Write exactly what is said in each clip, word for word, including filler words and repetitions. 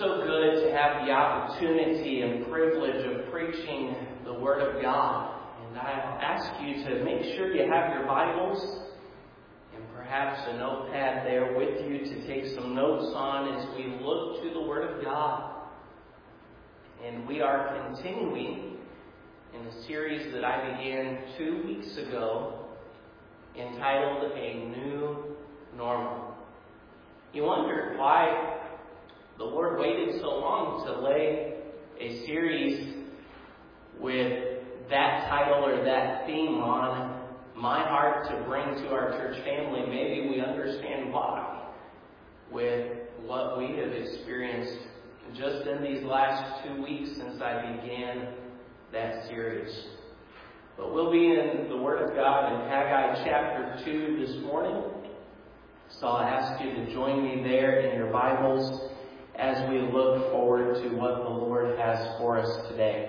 so good to have the opportunity and privilege of preaching the Word of God. And I ask you to make sure you have your Bibles and perhaps a notepad there with you to take some notes on as we look to the Word of God. And we are continuing in a series that I began two weeks ago entitled A New Normal. You wonder why the Lord waited so long to lay a series with that title or that theme on my heart to bring to our church family. Maybe we understand why with what we have experienced just in these last two weeks since I began that series. But we'll be in the Word of God in Haggai chapter two this morning. So I'll ask you to join me there in your Bibles as we look forward to what the Lord has for us today.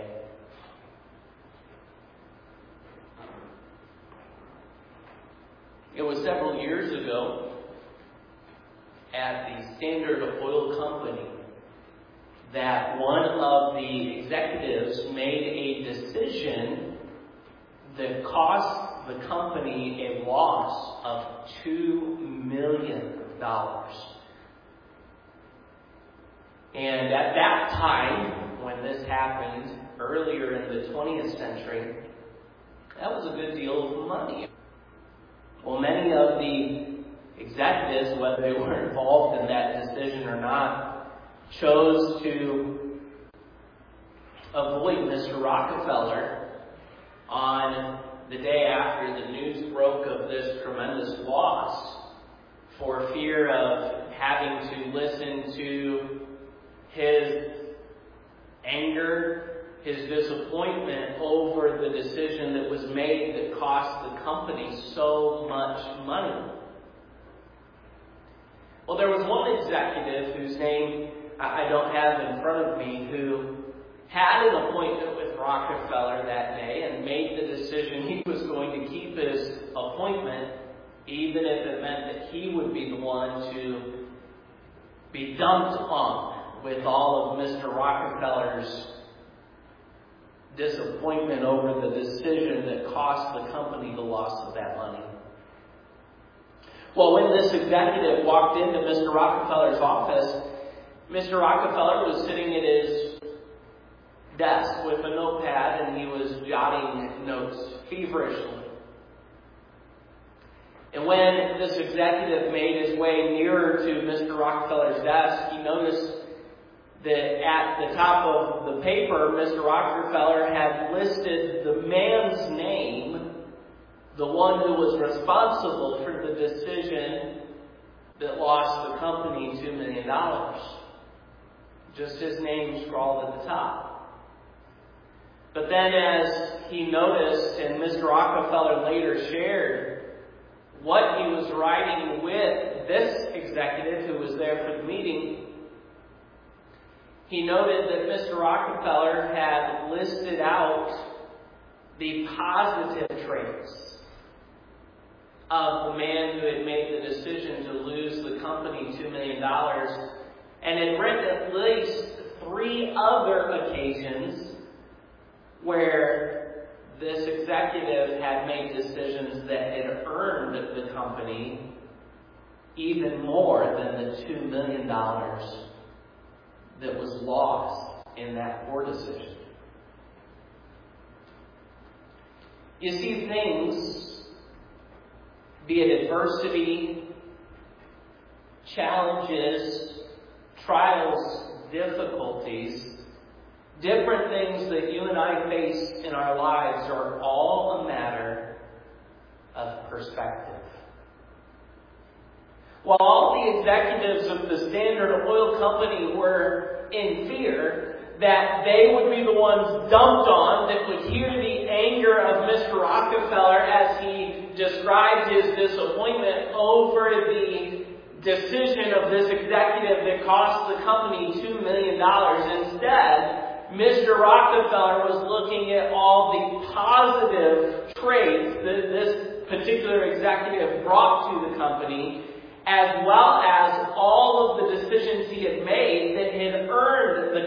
It was several years ago at the Standard Oil Company that one of the executives made a decision that cost the company a loss of two million dollars. And at that time, when this happened, earlier in the twentieth century, that was a good deal of money. Well, many of the executives, whether they were involved in that decision or not, chose to avoid Mister Rockefeller on the day after the news broke of this tremendous loss, for fear of having to listen to his anger, his disappointment over the decision that was made that cost the company so much money. Well, there was one executive whose name I don't have in front of me who had an appointment with Rockefeller that day and made the decision he was going to keep his appointment, even if it meant that he would be the one to be dumped on with all of Mister Rockefeller's disappointment over the decision that cost the company the loss of that money. Well, when this executive walked into Mister Rockefeller's office, Mister Rockefeller was sitting at his desk with a notepad and he was jotting notes feverishly. And when this executive made his way nearer to Mister Rockefeller's desk, he noticed that at the top of the paper, Mister Rockefeller had listed the man's name, the one who was responsible for the decision that lost the company two million dollars. Just his name scrawled at the top. But then as he noticed, and Mister Rockefeller later shared, what he was writing with this executive who was there for the meeting, he noted that Mister Rockefeller had listed out the positive traits of the man who had made the decision to lose the company two million dollars, and had written at least three other occasions where this executive had made decisions that had earned the company even more than the two million dollars that was lost in that poor decision. You see, things, be it adversity, challenges, trials, difficulties, different things that you and I face in our lives are all a matter of perspective. While all the executives of the Standard Oil Company were in fear that they would be the ones dumped on, that would hear the anger of Mister Rockefeller as he described his disappointment over the decision of this executive that cost the company two million dollars. Instead, Mister Rockefeller was looking at all the positive traits that this particular executive brought to the company, as well as all of the decisions he had made that had earned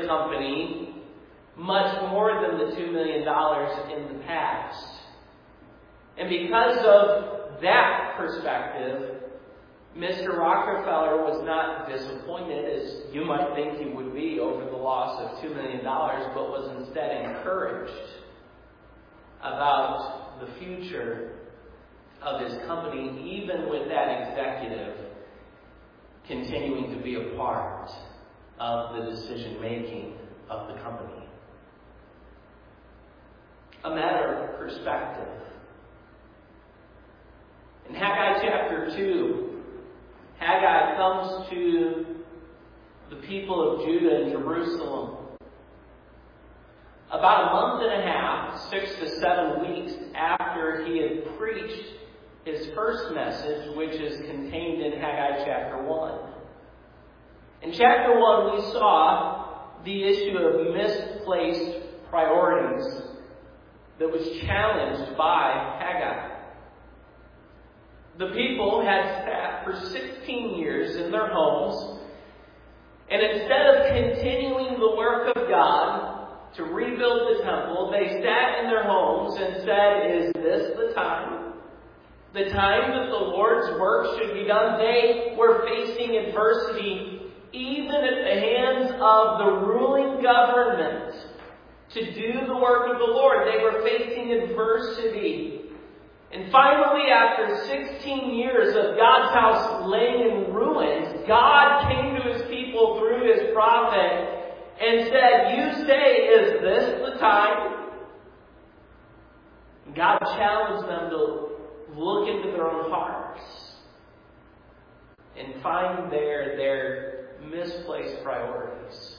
company much more than the two million dollars in the past. And because of that perspective, Mister Rockefeller was not disappointed, as you might think he would be, over the loss of two million dollars, but was instead encouraged about the future of his company, even with that executive continuing to be a part of the decision-making of the company. A matter of perspective. In Haggai chapter two, Haggai comes to the people of Judah and Jerusalem about a month and a half, six to seven weeks after he had preached his first message, which is contained in Haggai chapter one. In chapter one, we saw the issue of misplaced priorities that was challenged by Haggai. The people had sat for sixteen years in their homes, and instead of continuing the work of God to rebuild the temple, they sat in their homes and said, "Is this the time? The time that the Lord's work should be done?" They were facing adversity, even at the hands of the ruling government, to do the work of the Lord. They were facing adversity. And finally, after sixteen years of God's house laying in ruins, God came to his people through his prophet and said, "You say, is this the time?" God challenged them to look into their own hearts and find there their misplaced priorities,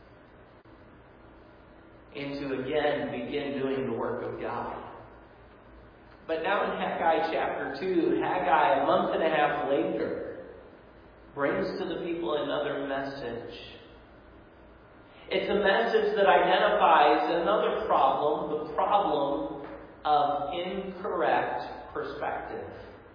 and to again begin doing the work of God. But now in Haggai chapter two, Haggai, a month and a half later, brings to the people another message. It's a message that identifies another problem, the problem of incorrect perspective.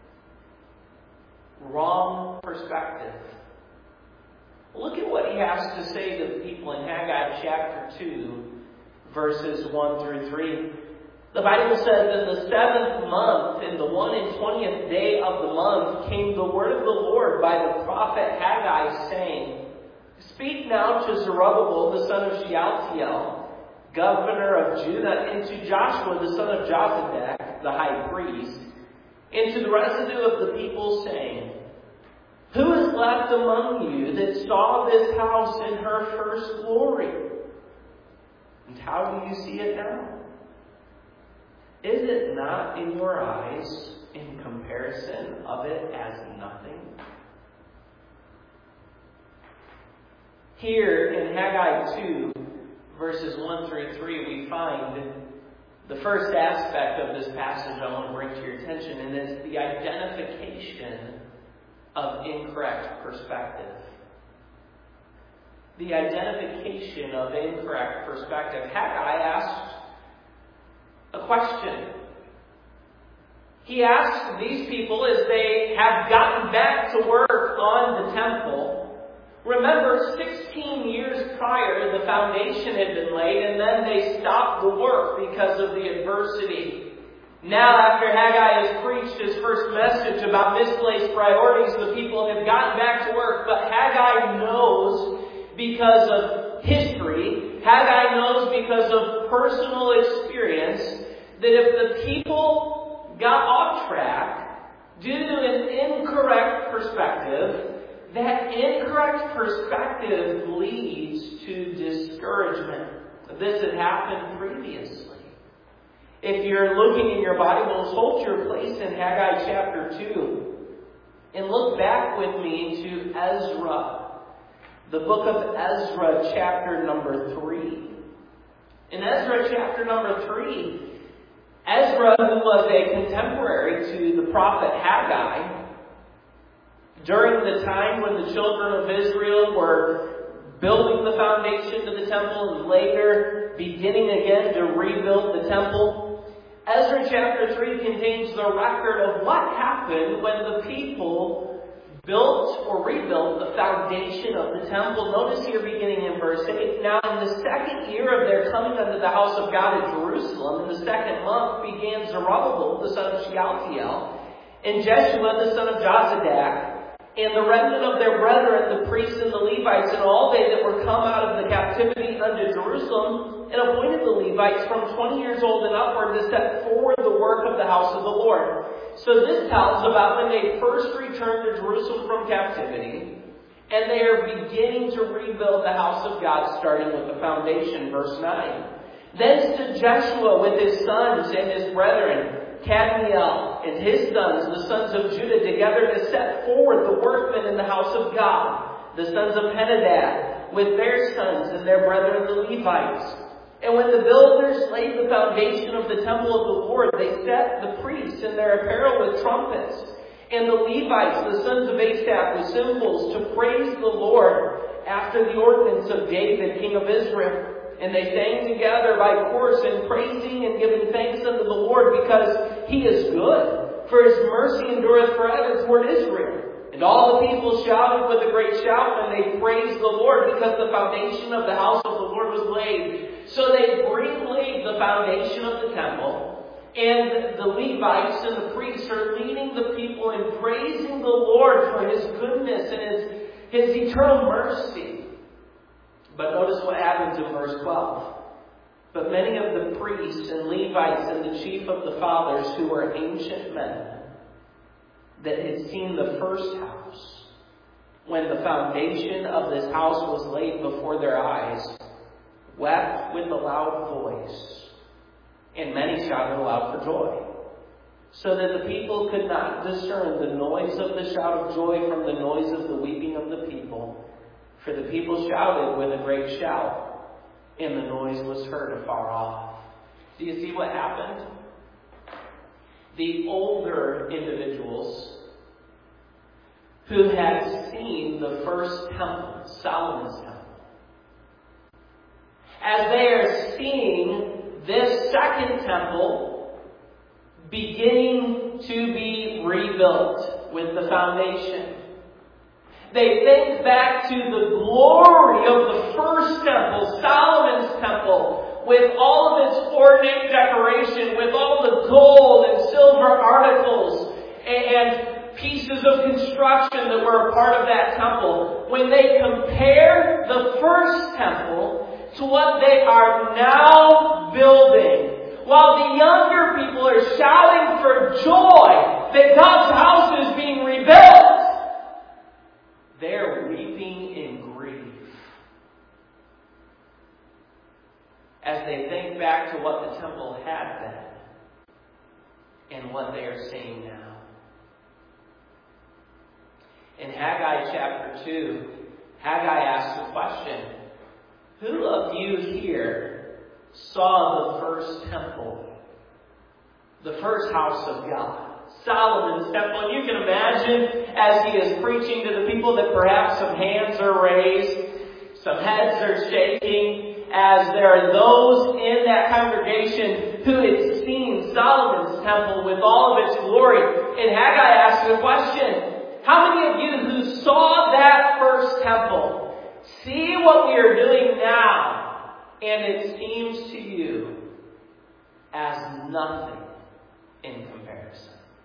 Wrong perspective. Look at what he has to say to the people in Haggai chapter two, verses one through three. The Bible says, "In the seventh month, in the one and twentieth day of the month, came the word of the Lord by the prophet Haggai, saying, Speak now to Zerubbabel, the son of Shealtiel, governor of Judah, and to Joshua, the son of Jozadak, the high priest, and to the residue of the people, saying, Who is left among you that saw this house in her first glory? And how do you see it now? Is it not in your eyes, in comparison of it, as nothing?" Here in Haggai two, verses one through three, we find the first aspect of this passage I want to bring to your attention, and it's the identification of incorrect perspective. The identification of incorrect perspective. Haggai asked a question. He asked these people, as they have gotten back to work on the temple. Remember, sixteen years prior, the foundation had been laid, and then they stopped the work because of the adversity. Now, after Haggai has preached his first message about misplaced priorities, the people have gotten back to work. But Haggai knows, because of history, Haggai knows because of personal experience, that if the people got off track due to an incorrect perspective, that incorrect perspective leads to discouragement. This had happened previously. If you're looking in your Bibles, hold your place in Haggai chapter two and look back with me to Ezra, the book of Ezra chapter number three. In Ezra chapter number three, Ezra, who was a contemporary to the prophet Haggai, during the time when the children of Israel were building the foundation of the temple and later beginning again to rebuild the temple, Ezra chapter three contains the record of what happened when the people built or rebuilt the foundation of the temple. Notice here beginning in verse eight. Now in the second year of their coming unto the house of God at Jerusalem, in the second month began Zerubbabel, the son of Shealtiel, and Jeshua, the son of Jozadak, and the remnant of their brethren, the priests and the Levites, and all they that were come out of the captivity unto Jerusalem, and appointed the Levites from twenty years old and upward to set forward the work of the house of the Lord. So this tells about when they first returned to Jerusalem from captivity, and they are beginning to rebuild the house of God, starting with the foundation, verse nine. Then stood Jeshua with his sons and his brethren, Kadmiel and his sons, the sons of Judah, together to set forward the workmen in the house of God, the sons of Henadad, with their sons and their brethren the Levites. And when the builders laid the foundation of the temple of the Lord, they set the priests in their apparel with trumpets, and the Levites, the sons of Asaph, with cymbals, to praise the Lord after the ordinance of David, king of Israel. And they sang together by chorus in praising and giving thanks unto the Lord, because he is good, for his mercy endureth forever toward Israel. And all the people shouted with a great shout when they praised the Lord, because the foundation of the house of the Lord was laid. So they laid the foundation of the temple, and the Levites and the priests are leading the people in praising the Lord for his goodness and his, his eternal mercy. But notice what happens in verse twelve. But many of the priests and Levites and the chief of the fathers, who were ancient men, that had seen the first house, when the foundation of this house was laid before their eyes, wept with a loud voice, and many shouted aloud for joy, so that the people could not discern the noise of the shout of joy from the noise of the weeping of the people. For the people shouted with a great shout, and the noise was heard afar off. Do you see what happened? The older individuals who had seen the first temple, Solomon's temple, as they are seeing this second temple beginning to be rebuilt with the foundation, they think back to the glory of the first temple, Solomon's temple, with all of its ornate decoration, with all the gold and silver articles and pieces of construction that were a part of that temple. When they compare the first temple to what they are now building, while the younger people are shouting for joy that God's house is being rebuilt, they're weeping in grief as they think back to what the temple had been and what they are seeing now. In Haggai chapter two, Haggai asks the question, who of you here saw the first temple, the first house of God? Solomon's temple. And you can imagine as he is preaching to the people that perhaps some hands are raised, some heads are shaking, as there are those in that congregation who had seen Solomon's temple with all of its glory. And Haggai asks the question, how many of you who saw that first temple see what we are doing now, and it seems to you as nothing in comparison?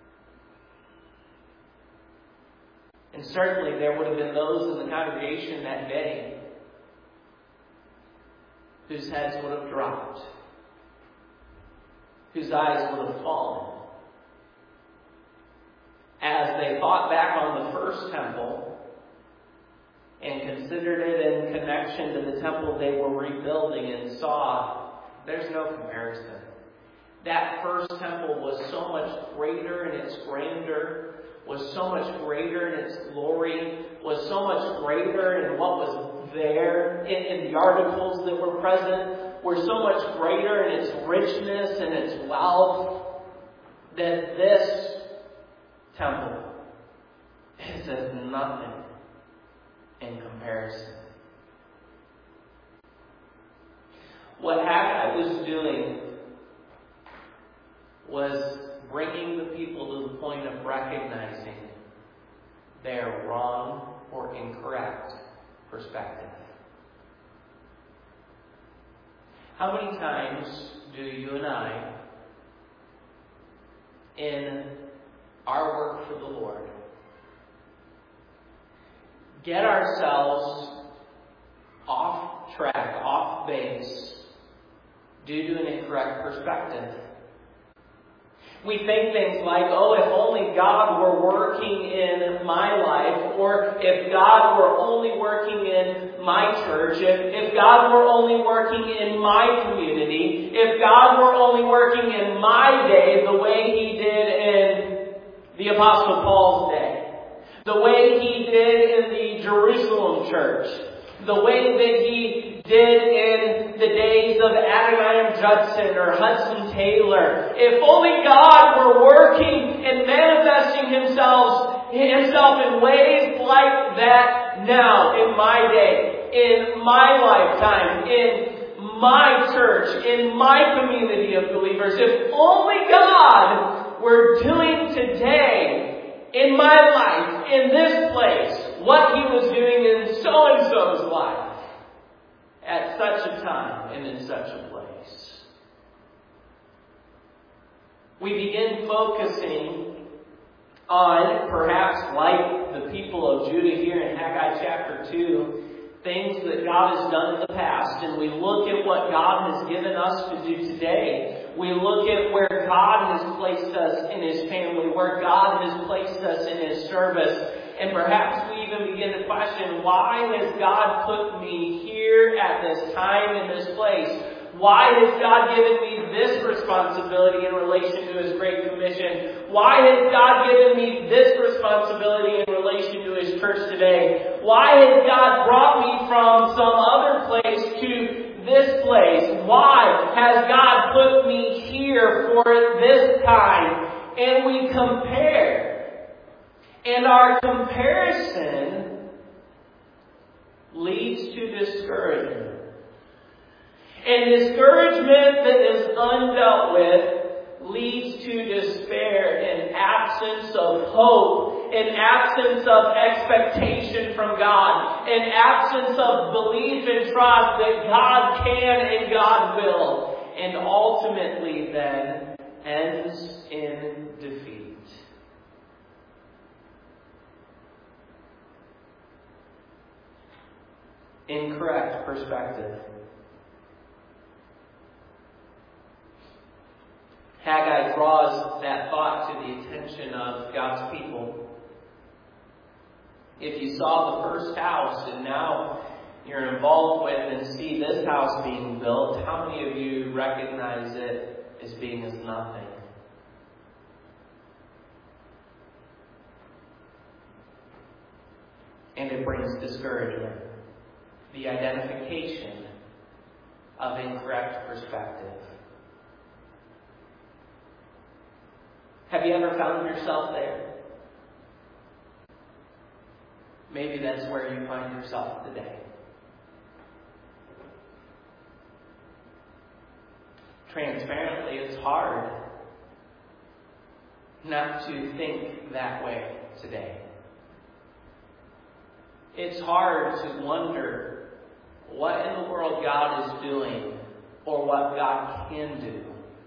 And certainly there would have been those in the congregation that day whose heads would have dropped, whose eyes would have fallen, as they thought back on the first temple and considered it in connection to the temple they were rebuilding and saw there's no comparison. That first temple was so much greater in its grandeur, was so much greater in its glory, was so much greater in what was there, in, in the articles that were present, were so much greater in its richness and its wealth, that this temple is as nothing in comparison. What Haggai was doing was bringing the people to the point of recognizing their wrong or incorrect perspective. How many times do you and I, in our work for the Lord, get ourselves off track, off base, due to an incorrect perspective? We think things like, oh, if only God were working in my life, or if God were only working in my church, if, if God were only working in my community, if God were only working in my day the way He did in the Apostle Paul's day, the way He did in the Jerusalem church, the way that He did in the days of Adoniram Judson or Hudson Taylor. If only God were working and manifesting Himself, himself in ways like that now, in my day, in my lifetime, in my church, in my community of believers. If only God were doing today, in my life, in this place, what He was doing in so-and-so's life, at such a time and in such a place. We begin focusing on, perhaps like the people of Judah here in Haggai chapter two, things that God has done in the past, and we look at what God has given us to do today. We look at where God has placed us in His family, where God has placed us in His service. And perhaps we even begin to question, why has God put me here at this time in this place? Why has God given me this responsibility in relation to His Great Commission? Why has God given me this responsibility in relation to His church today? Why has God brought me from some other place to this place? Why has God put me here for this time? And we compare. And our comparison leads to discouragement. And discouragement that is undealt with leads to despair and absence of hope, an absence of expectation from God, an absence of belief and trust that God can and God will, and ultimately then ends in defeat. Incorrect perspective. Haggai draws that thought to the attention of God's people. If you saw the first house and now you're involved with and see this house being built, how many of you recognize it as being as nothing? And it brings discouragement. The identification of incorrect perspective. Have you ever found yourself there? Maybe that's where you find yourself today. Transparently, it's hard not to think that way today. It's hard to wonder what in the world God is doing or what God can do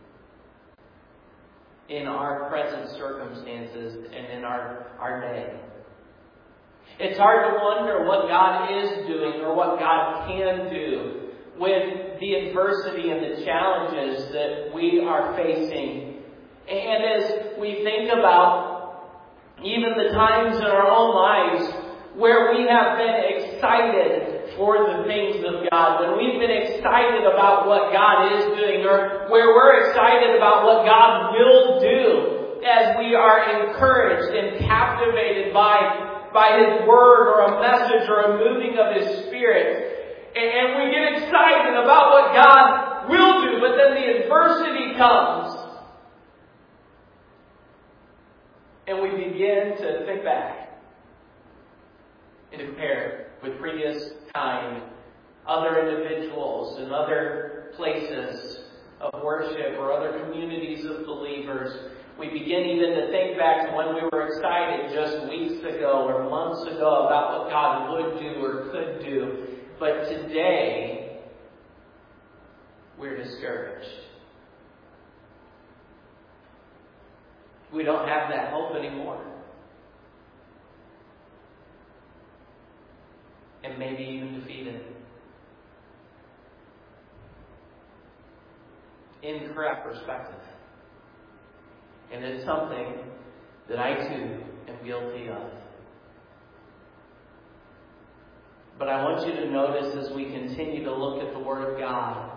in our present circumstances and in our, our day. It's hard to wonder what God is doing or what God can do with the adversity and the challenges that we are facing. And as we think about even the times in our own lives where we have been excited for the things of God, when we've been excited about what God is doing, or where we're excited about what God will do as we are encouraged and captivated by, by His Word or a message or a moving of His Spirit. And we get excited about what God will do, but then the adversity comes. And we begin to think back and compare with previous time, other individuals and other places of worship or other communities of believers We begin even to think back to when we were excited just weeks ago or months ago about what God would do or could do. But today, we're discouraged. We don't have that hope anymore. And maybe even defeated. Incorrect perspective. And it's something that I too am guilty of. But I want you to notice as we continue to look at the Word of God,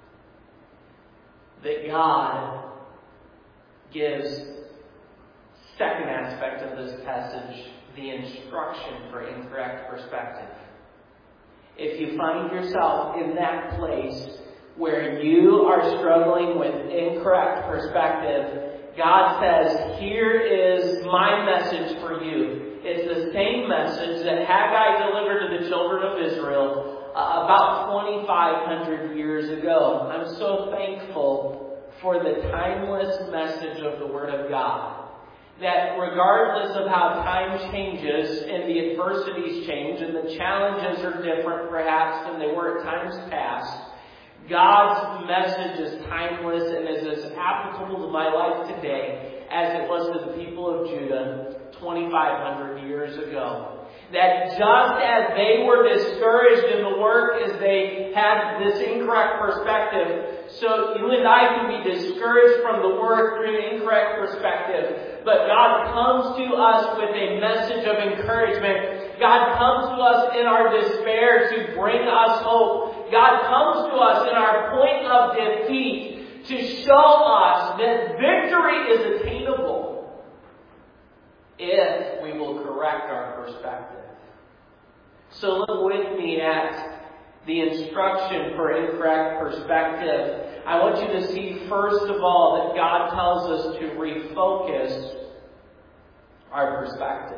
that God gives, second aspect of this passage, the instruction for incorrect perspective. If you find yourself in that place where you are struggling with incorrect perspective, God says, here is my message for you. It's the same message that Haggai delivered to the children of Israel uh, about twenty-five hundred years ago. I'm so thankful for the timeless message of the Word of God. That regardless of how time changes and the adversities change and the challenges are different perhaps than they were at times past, God's message is timeless and is as applicable to my life today as it was to the people of Judah twenty-five hundred years ago. That just as they were discouraged in the work as they had this incorrect perspective, so you and I can be discouraged from the work through an incorrect perspective. But God comes to us with a message of encouragement. God comes to us in our despair to bring us hope. God comes to us in our point of defeat to show us that victory is attainable if we will correct our perspective. So look with me at the instruction for incorrect perspective. I want you to see, first of all, that God tells us to refocus our perspective.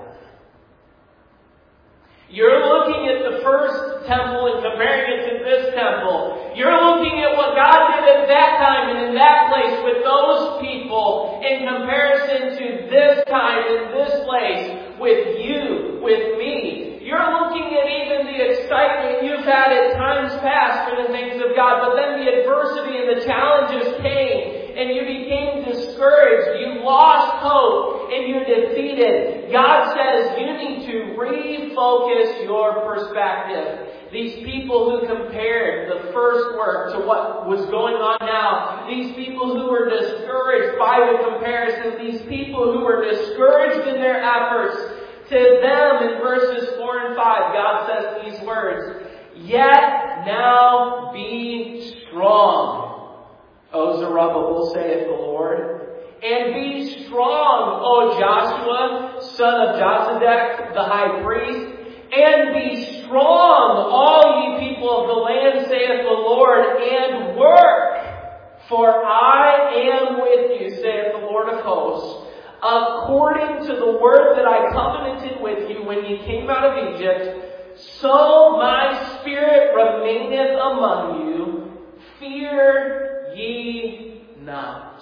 You're looking at the first temple and comparing it to this temple. You're looking at what God did at that time and in that place with those people in comparison to this time in this place with you, with me. You're looking at even the excitement you've had at times past for the things of God, but then the adversity and the challenges came and you became discouraged. You lost hope and you're defeated. God says you need to refocus your perspective. These people who compared the first work to what was going on now, these people who were discouraged by the comparison, these people who were discouraged in their efforts, to them in verses four and five, God says these words, "Yet now be strong, O Zerubbabel, saith the Lord, and be strong, O Joshua, son of Josedek, the high priest, and be strong, all ye people of the land, saith the Lord, and work, for I am with you, saith the Lord of hosts, according to the word that I covenanted with you when ye came out of Egypt, so my spirit remaineth among you, fear ye not."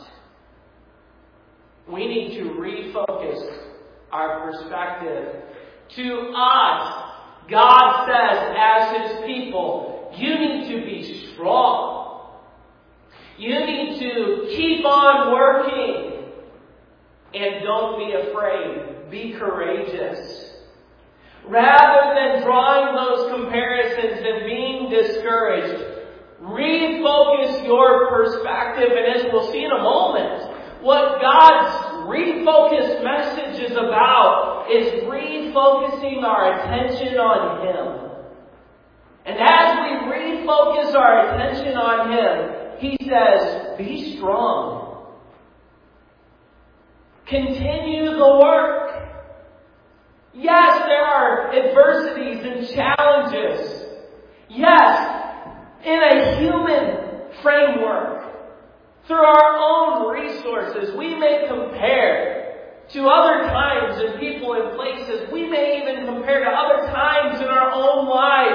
We need to refocus our perspective. To us, God says as His people, you need to be strong. You need to keep on working. And don't be afraid. Be courageous. Rather than drawing those comparisons and being discouraged, refocus your perspective. And as we'll see in a moment, what God's refocused message is about is refocusing our attention on Him. And as we refocus our attention on Him, He says, be strong. Continue the work. Yes, there are adversities and challenges. Yes, in a human framework, through our own resources, we may compare to other times and people and places. We may even compare to other times in our own lives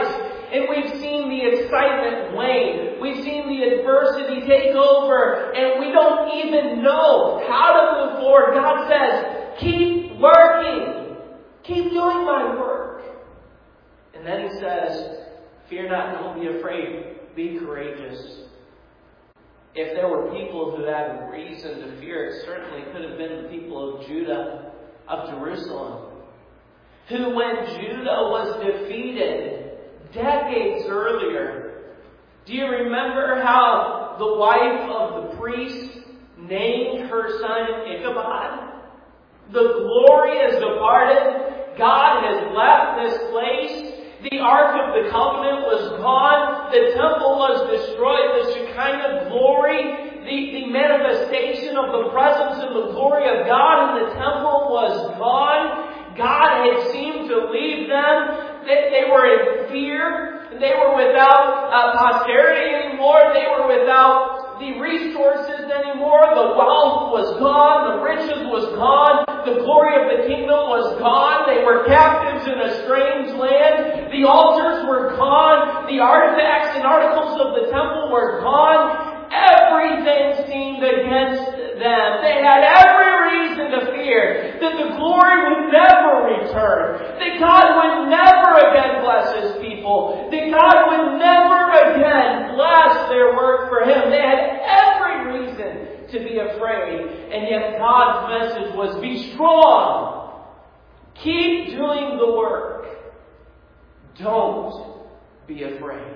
and we've seen the excitement wane. We've seen the adversity take over, and we don't even know how to move forward. God says, keep working. Keep doing my work. And then He says, fear not, don't be afraid. Be courageous. If there were people who had reason to fear, it certainly could have been the people of Judah, of Jerusalem, who, when Judah was defeated decades earlier, do you remember how the wife of the priest named her son Ichabod? The glory has departed. God has left this place. The Ark of the Covenant was gone. The temple was destroyed. The Shekinah glory, the, the manifestation of the presence and the glory of God in the temple was gone. God had seemed to leave them. They, they were in fear. They were without uh, posterity anymore. They were without the resources anymore. The wealth was gone. The riches was gone. The glory of the kingdom was gone. They were captives in a strange land. The altars were gone. The artifacts and articles of the temple were gone. Everything seemed against them. They had every reason to fear that the glory would never return. That God would never again bless His people. That God would never again bless their work for Him. They had every reason to be afraid. And yet God's message was, be strong. Keep doing the work. Don't be afraid.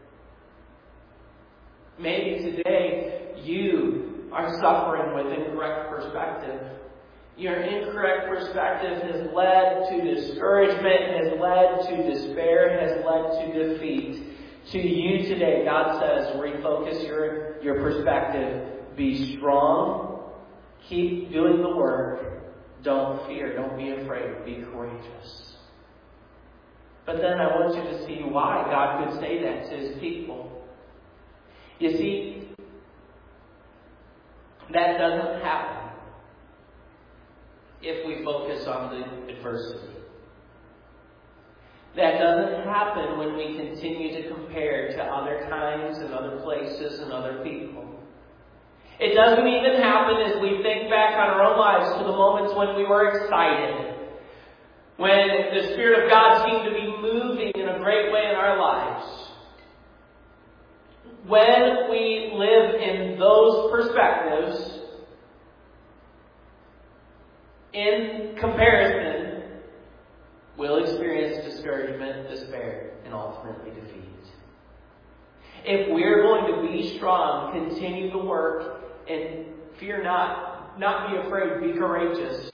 Maybe today you are suffering with incorrect perspective. Your incorrect perspective has led to discouragement, has led to despair, has led to defeat. To you today, God says, refocus your, your perspective. Be strong. Keep doing the work. Don't fear. Don't be afraid. Be courageous. But then I want you to see why God could say that to His people. You see, that doesn't happen if we focus on the adversity. That doesn't happen when we continue to compare to other times and other places and other people. It doesn't even happen as we think back on our own lives to the moments when we were excited, when the Spirit of God seemed to be moving in a great way in our lives. When we live in those perspectives, in comparison, we'll experience discouragement, despair, and ultimately defeat. If we're going to be strong, continue the work, and fear not, not be afraid, be courageous,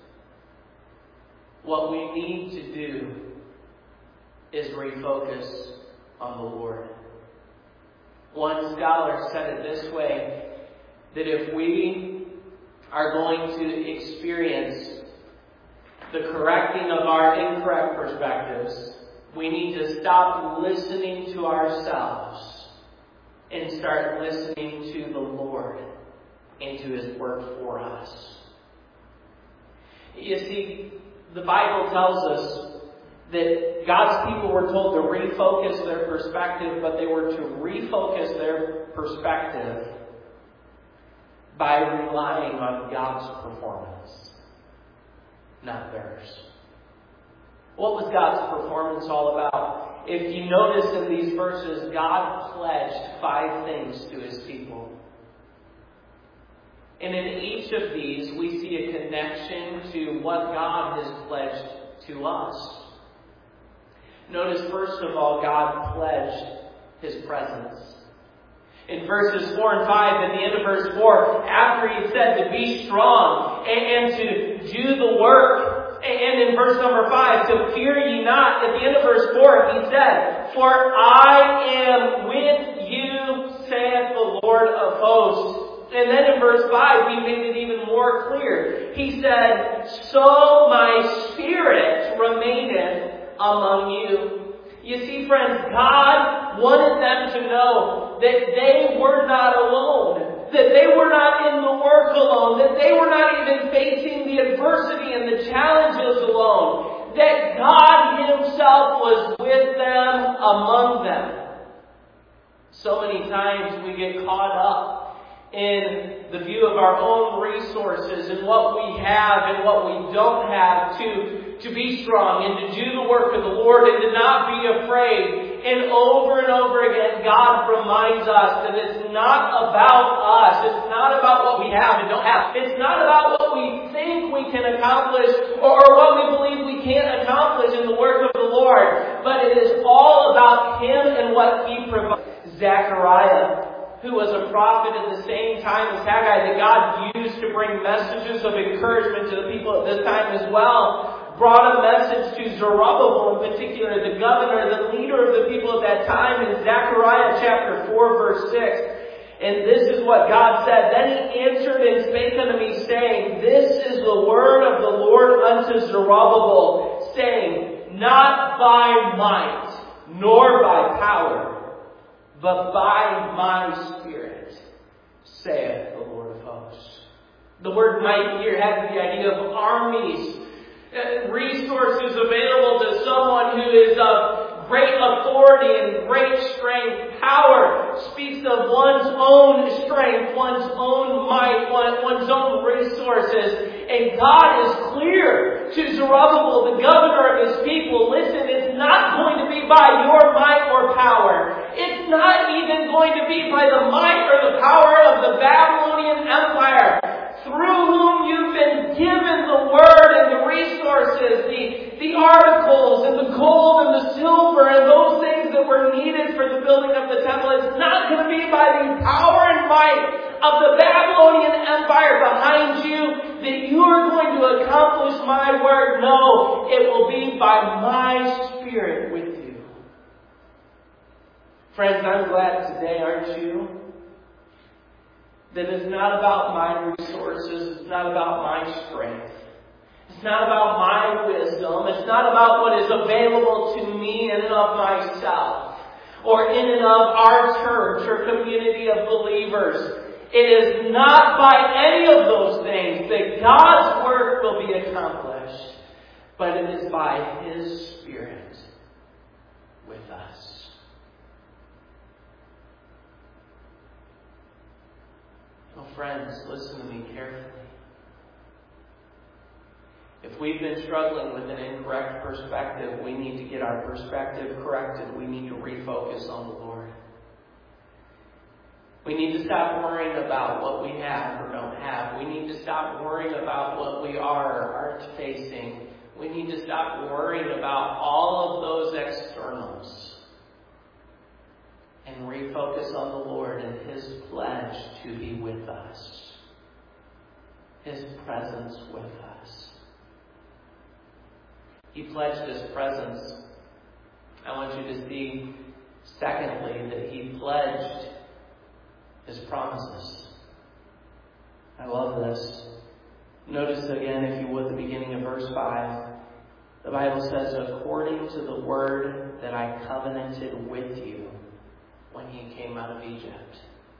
what we need to do is refocus on the Lord. One scholar said it this way, that if we are going to experience the correcting of our incorrect perspectives, we need to stop listening to ourselves and start listening to the Lord and to His work for us. You see, the Bible tells us that God's people were told to refocus their perspective, but they were to refocus their perspective by relying on God's performance, not theirs. What was God's performance all about? If you notice in these verses, God pledged five things to His people. And in each of these, we see a connection to what God has pledged to us. Notice, first of all, God pledged His presence. In verses four and five, at the end of verse four, after He said to be strong and, and to do the work, and in verse number five, to fear ye not, at the end of verse four, He said, for I am with you, saith the Lord of hosts. And then in verse five, He made it even more clear. He said, so my Spirit remaineth among you. You see, friends, God wanted them to know that they were not alone, that they were not in the work alone, that they were not even facing the adversity and the challenges alone. that God Himself was with them, among them. So many times we get caught up in the view of our own resources and what we have and what we don't have to, to be strong and to do the work of the Lord and to not be afraid. And over and over again, God reminds us that it's not about us. It's not about what we have and don't have. It's not about what we think we can accomplish or what we believe we can't accomplish in the work of the Lord. But it is all about Him and what He provides. Zechariah, who was a prophet at the same time as Haggai, that God used to bring messages of encouragement to the people at this time as well, brought a message to Zerubbabel in particular, the governor, the leader of the people at that time, in Zechariah chapter four, verse six. And this is what God said. Then He answered and spake unto me, saying, This is the word of the Lord unto Zerubbabel, saying, Not by might, nor by power, but by my Spirit, saith the Lord of hosts. The word might here has the idea of armies, resources available to someone who is of great authority and great strength. Power speaks of one's own strength, one's own might, one's own resources. And God is clear to Zerubbabel, the governor of His people, listen, it's not going to be by your might or power. It's not even going to be by the might or the power of the Babylonian Empire, through whom you've been given the word and the resources, the, the articles and the gold and the silver and those things that were needed for the building of the temple. It's not going to be by the power and might of the Babylonian Empire behind you that you are going to accomplish my word. No, it will be by my Spirit with you. Friends, I'm glad today, aren't you, that it's not about my resources, it's not about my strength, it's not about my wisdom, it's not about what is available to me in and of myself, or in and of our church or community of believers. It is not by any of those things that God's work will be accomplished, but it is by His Spirit with us. Oh, friends, listen to me carefully. If we've been struggling with an incorrect perspective, we need to get our perspective corrected. We need to refocus on the Lord. We need to stop worrying about what we have or don't have. We need to stop worrying about what we are or aren't facing. We need to stop worrying about all of those externals and refocus on the Lord and His pledge to be with us. His presence with us. He pledged His presence. I want you to see, secondly, that He pledged His promises. I love this. Notice again, if you would, the beginning of verse five. The Bible says, according to the word that I covenanted with you when He came out of Egypt.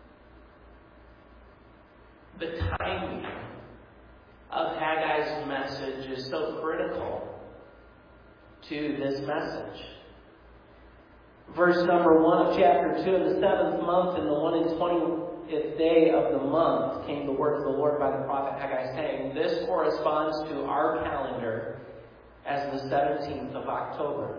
The timing of Haggai's message is so critical to this message. Verse number one of chapter two, in the seventh month, in the one and twentieth day of the month, came the word of the Lord by the prophet Haggai, saying, this corresponds to our calendar as the seventeenth of October.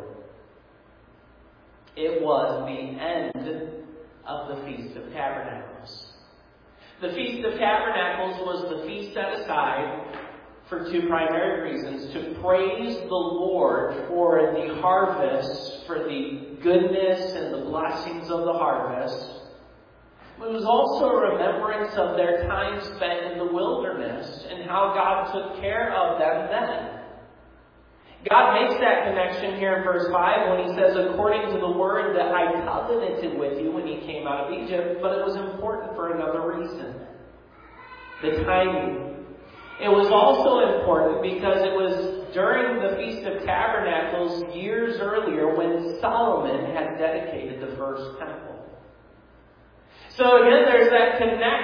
It was the end of the Feast of Tabernacles. The Feast of Tabernacles was the feast set aside for two primary reasons: to praise the Lord for the harvest, for the goodness and the blessings of the harvest. It was also a remembrance of their time spent in the wilderness and how God took care of them then. God makes that connection here in verse five when He says, according to the word that I covenanted with you when you came out of Egypt, but it was important for another reason. The timing. It was also important because it was during the Feast of Tabernacles years earlier when Solomon had dedicated the first temple. So again, there's that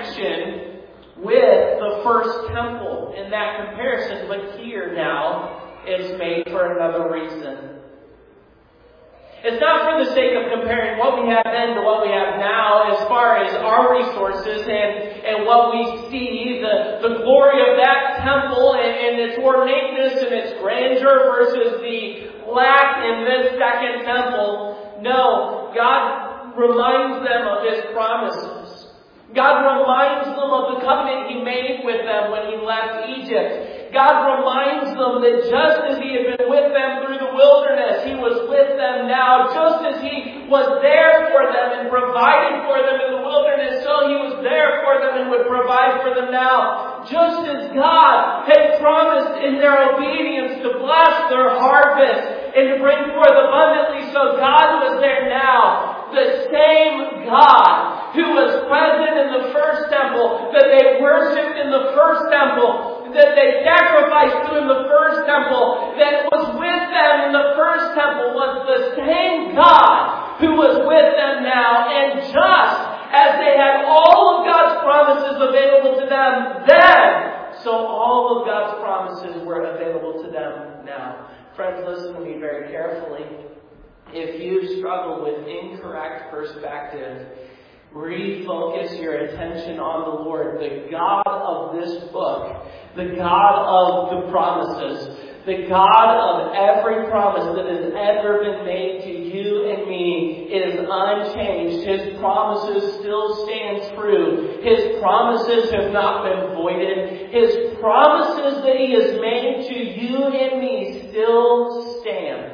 connection with the first temple in that comparison. But here now, It's made for another reason. It's not for the sake of comparing what we have then to what we have now as far as our resources and, and what we see, the, the glory of that temple and, and its ornateness and its grandeur versus the lack in this second temple. No, God reminds them of His promises. God reminds them of the covenant He made with them when He left Egypt. God reminds them that just as He had been with them through the wilderness, He was with them now. Just as He was there for them and provided for them in the wilderness, so He was there for them and would provide for them now. Just as God had promised in their obedience to bless their harvest and to bring forth abundantly, so God was there now. The same God who was present in the first temple, that they worshipped in the first temple, that they sacrificed to in the first temple, that was with them in the first temple, was the same God who was with them now. And just as they had all of God's promises available to them then, so all of God's promises were available to them now. Friends, listen to me very carefully. If you struggle with incorrect perspective, refocus your attention on the Lord, the God of this book, the God of the promises, the God of every promise that has ever been made to you and me is unchanged. His promises still stand true. His promises have not been voided. His promises that He has made to you and me still stand.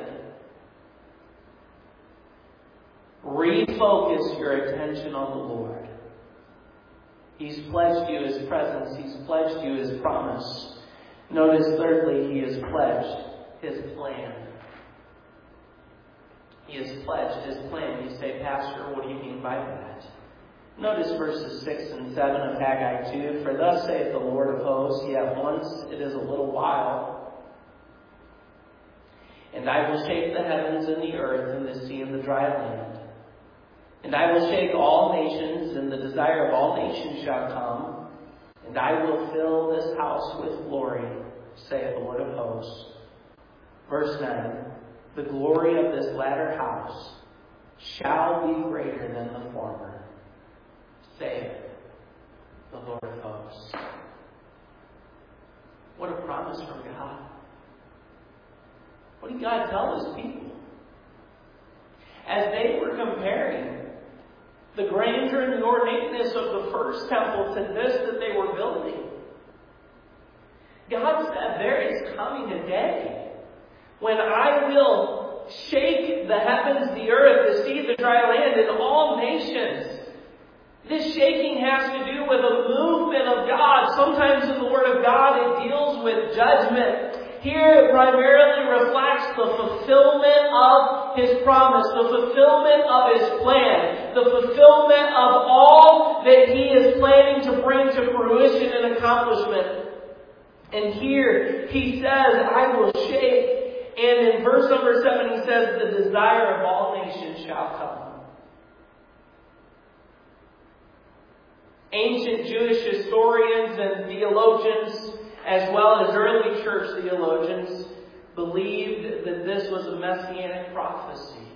Refocus your attention on the Lord. He's pledged you His presence. He's pledged you His promise. Notice thirdly, He has pledged His plan. He has pledged His plan. You say, Pastor, what do you mean by that? Notice verses six and seven of Haggai two. For thus saith the Lord of hosts, yet once it is a little while, and I will shake the heavens and the earth and the sea and the dry land. And I will shake all nations, and the desire of all nations shall come, and I will fill this house with glory, saith the Lord of hosts. Verse nine, the glory of this latter house shall be greater than the former, saith the Lord of hosts. What a promise from God. What did God tell His people? As they were comparing the grandeur and the ornateness of the first temple to this that they were building, God said, there is coming a day when I will shake the heavens, the earth, the sea, the dry land, and all nations. This shaking has to do with a movement of God. Sometimes in the Word of God it deals with judgment. Here it primarily reflects the fulfillment of His promise, the fulfillment of His plan, the fulfillment of all that He is planning to bring to fruition and accomplishment. And here He says, I will shake. And in verse number seven He says, the desire of all nations shall come. Ancient Jewish historians and theologians, as well as early church theologians, believed that this was a messianic prophecy.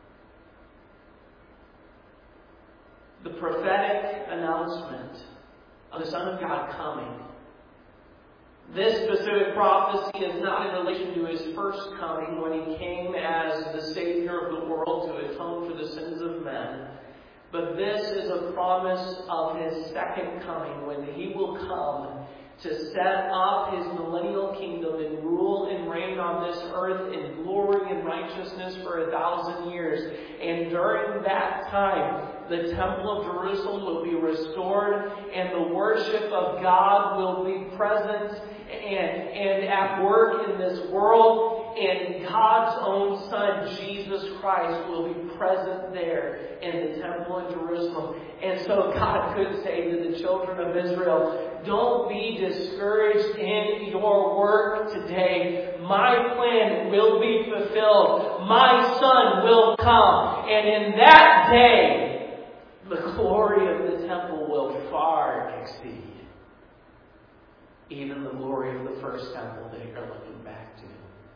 The prophetic announcement of the Son of God coming. This specific prophecy is not in relation to His first coming when He came as the Savior of the world to atone for the sins of men. But this is a promise of His second coming when He will come to set up His millennial kingdom and rule and reign on this earth in glory and righteousness for a thousand years. And during that time, the Temple of Jerusalem will be restored and the worship of God will be present and, and at work in this world. And God's own Son, Jesus Christ, will be present there in the Temple in Jerusalem. And so God could say to the children of Israel, don't be discouraged in your work today. My plan will be fulfilled. My Son will come. And in that day, the glory of the temple will far exceed even the glory of the first temple that you're looking back to.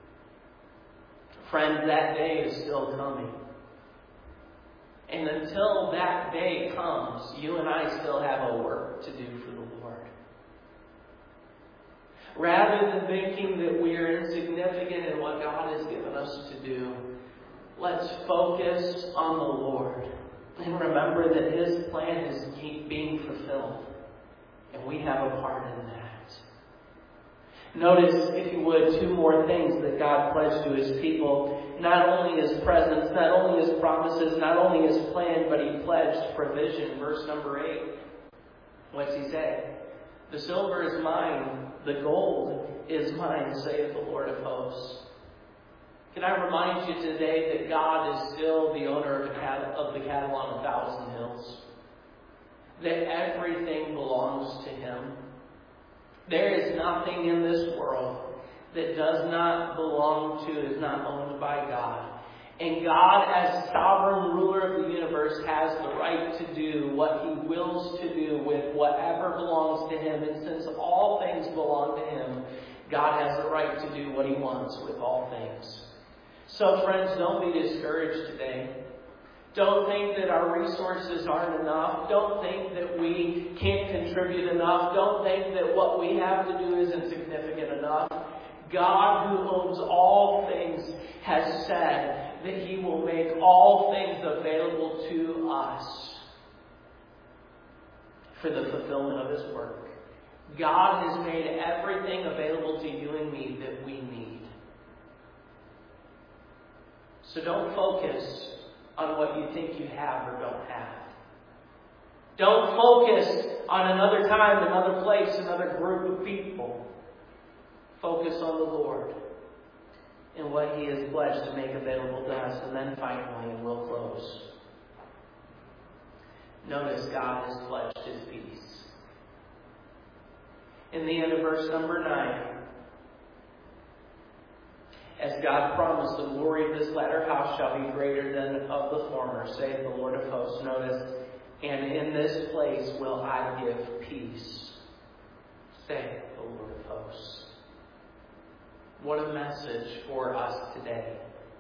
Friends, that day is still coming. And until that day comes, you and I still have a work to do for the Lord. Rather than thinking that we are insignificant in what God has given us to do, let's focus on the Lord. And remember that His plan is being fulfilled. And we have a part in that. Notice, if you would, two more things that God pledged to His people. Not only His presence, not only His promises, not only His plan, but He pledged provision. Verse number eight. What's He say? The silver is mine, the gold is mine, saith the Lord of hosts. Can I remind you today that God is still the owner of the cattle, of the cattle on a thousand hills? That everything belongs to Him. There is nothing in this world that does not belong to, is not owned by God. And God, as sovereign ruler of the universe, has the right to do what He wills to do with whatever belongs to Him. And since all things belong to Him, God has the right to do what He wants with all things. So friends, don't be discouraged today. Don't think that our resources aren't enough. Don't think that we can't contribute enough. Don't think that what we have to do isn't significant enough. God, who owns all things, has said that He will make all things available to us for the fulfillment of His work. God has made everything available to you and me that we need. So don't focus on what you think you have or don't have. Don't focus on another time, another place, another group of people. Focus on the Lord and what He has pledged to make available to us. And then finally, and we'll close. Notice God has pledged His peace. In the end of verse number nine, as God promised, the glory of this latter house shall be greater than of the former, saith the Lord of hosts. Notice, and in this place will I give peace, saith the Lord of hosts. What a message for us today.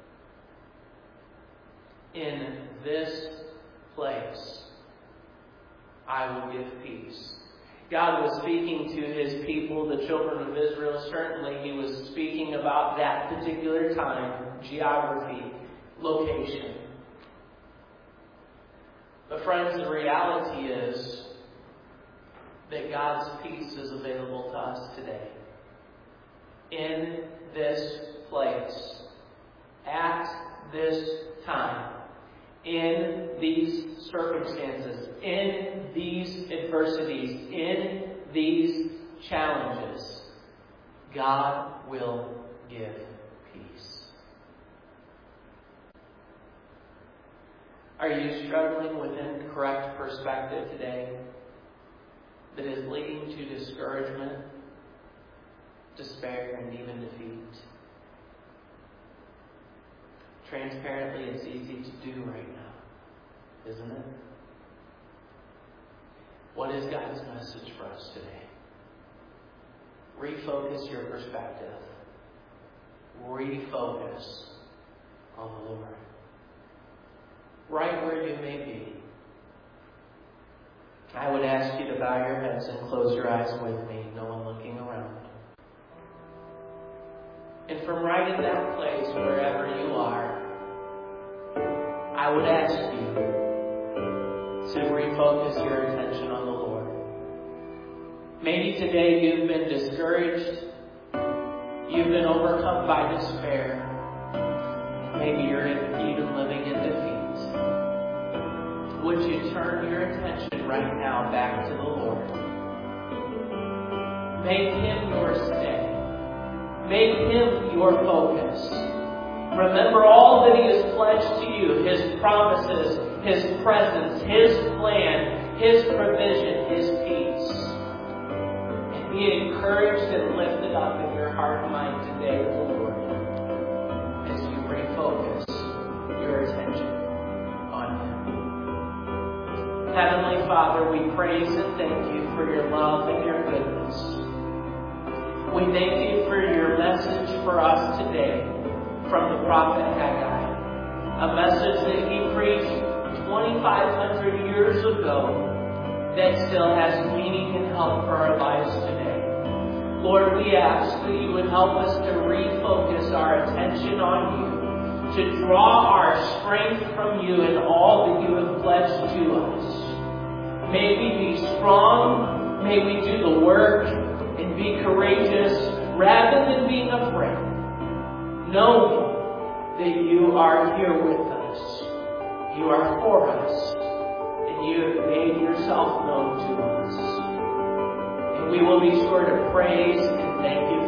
In this place, I will give peace. God was speaking to His people, the children of Israel. Certainly He was speaking about that particular time, geography, location. But friends, the reality is that God's peace is available to us today. In this place, at this time, in these circumstances, in these adversities, in these challenges, God will give peace. Are you struggling with incorrect perspective today that is leading to discouragement, despair, and even defeat? Transparently, it's easy to do right now, isn't it? What is God's message for us today? Refocus your perspective. Refocus on the Lord. Right where you may be, I would ask you to bow your heads and close your eyes with me, no one looking around. And from right in that place, wherever you are, I would ask you to refocus your attention on the Lord. Maybe today you've been discouraged. You've been overcome by despair. Maybe you're even living in defeat. Would you turn your attention right now back to the Lord? Make Him your stay. Make Him your focus. Remember all that He has pledged to you, His promises, His presence, His plan, His provision, His peace. And be encouraged and lifted up in your heart and mind today with the Lord as you refocus your attention on Him. Heavenly Father, we praise and thank you for your love and your goodness. We thank you for your message for us today. from the prophet Haggai. A message that he preached twenty-five hundred years ago that still has meaning and help for our lives today. Lord, we ask that you would help us to refocus our attention on you, to draw our strength from you and all that you have pledged to us. May we be strong, may we do the work, and be courageous rather than being afraid, knowing that you are here with us, you are for us, and you have made yourself known to us. And we will be sure to praise and thank you